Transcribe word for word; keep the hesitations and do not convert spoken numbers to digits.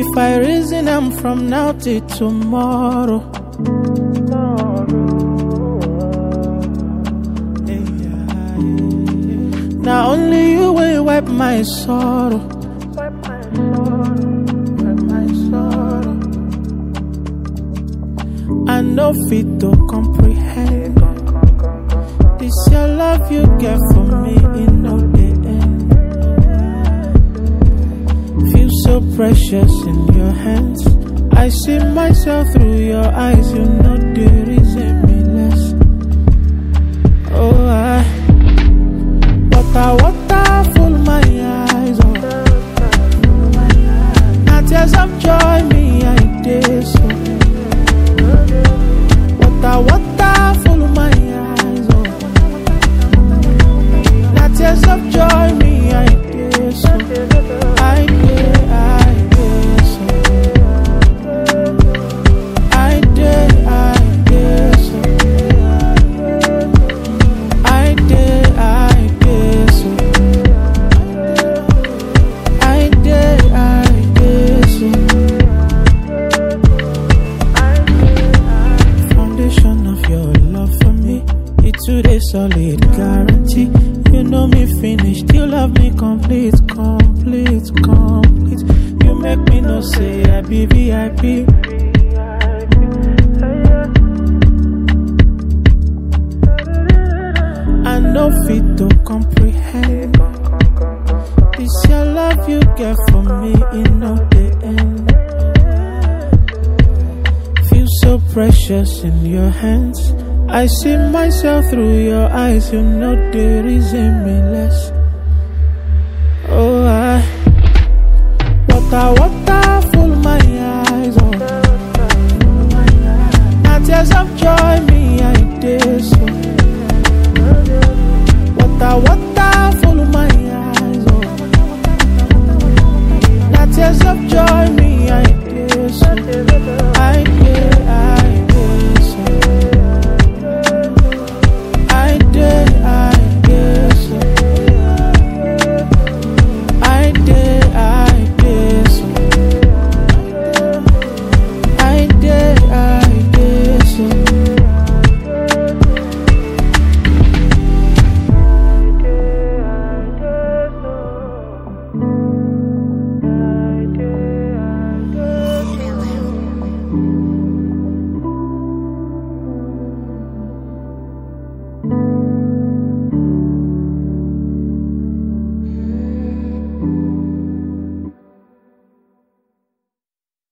If I reason I'm from now till tomorrow, now only you will wipe my sorrow. Wipe my sorrow, wipe my sorrow. I know fit to comprehend this your love you get for me in no day end. Feel so precious in your hands. I see myself through your eyes. You know the reason me less. Oh, I water, water full my eyes. Oh, now tears of joy me I did so. Water, water full my eyes. Oh, now tears of joy me I did so. I did, I did so. I did, I did so. I did, I did so. I did, I did so. Foundation of your love for me, it's today solid guarantee. You know me finished, you love me complete, complete, complete. You make me no say I be V I P. I know fit to comprehend this your love you get for me in no day end. Feel so precious in your hands. I see myself through your eyes. You know the reason me less. Oh, I water, water full my eyes. Oh, now tears of joy me I did so. Water, water